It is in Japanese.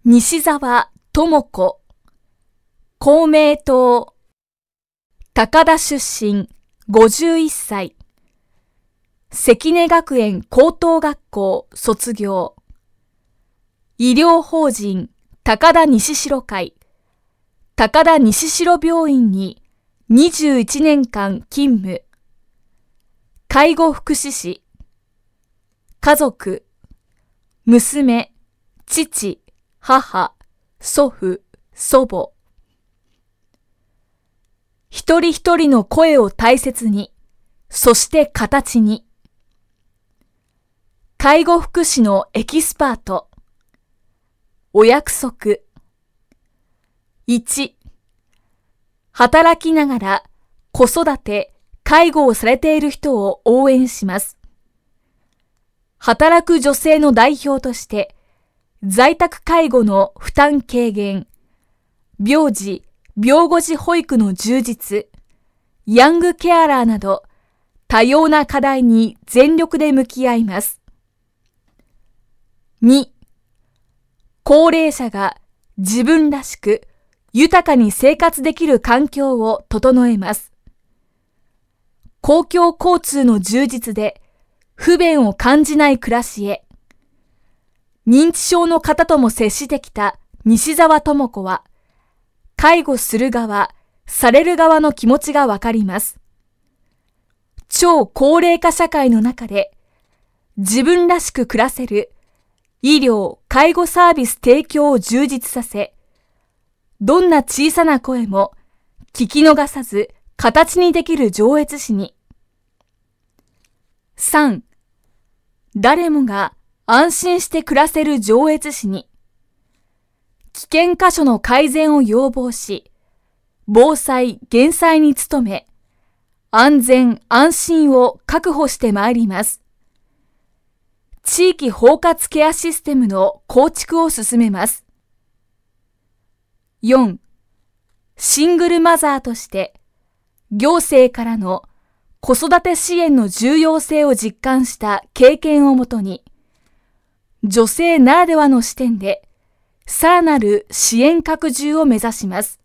西澤智子、公明党、高田出身、51歳、関根学園高等学校卒業、医療法人高田西城会、高田西城病院に21年間勤務、介護福祉士、家族、娘、父、母、祖父、祖母。一人一人の声を大切に、そして形に。介護福祉のエキスパート。お約束。1、働きながら子育て、介護をされている人を応援します。働く女性の代表として、在宅介護の負担軽減、病児・病後児保育の充実、ヤングケアラーなど多様な課題に全力で向き合います。2、高齢者が自分らしく豊かに生活できる環境を整えます。公共交通の充実で不便を感じない暮らしへ。認知症の方とも接してきた西澤智子は、介護する側、される側の気持ちがわかります。超高齢化社会の中で、自分らしく暮らせる医療・介護サービス提供を充実させ、どんな小さな声も聞き逃さず形にできる上越市に。3、誰もが安心して暮らせる上越市に。危険箇所の改善を要望し、防災・減災に努め、安全・安心を確保してまいります。地域包括ケアシステムの構築を進めます。4、シングルマザーとして、行政からの子育て支援の重要性を実感した経験をもとに、女性ならではの視点で、さらなる支援拡充を目指します。